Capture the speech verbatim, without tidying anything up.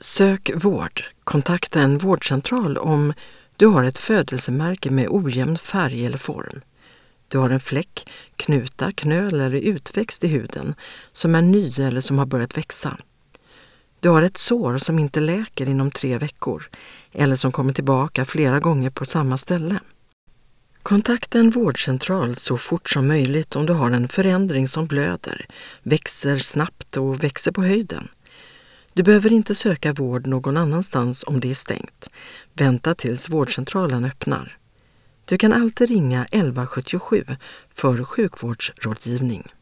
Sök vård. Kontakta en vårdcentral om du har ett födelsemärke med ojämn färg eller form. Du har en fläck, knuta, knöl eller utväxt i huden som är ny eller som har börjat växa. Du har ett sår som inte läker inom tre veckor eller som kommer tillbaka flera gånger på samma ställe. Kontakta en vårdcentral så fort som möjligt om du har en förändring som blöder, växer snabbt och växer på höjden. Du behöver inte söka vård någon annanstans om det är stängt. Vänta tills vårdcentralen öppnar. Du kan alltid ringa elva sjuttiosju för sjukvårdsrådgivning.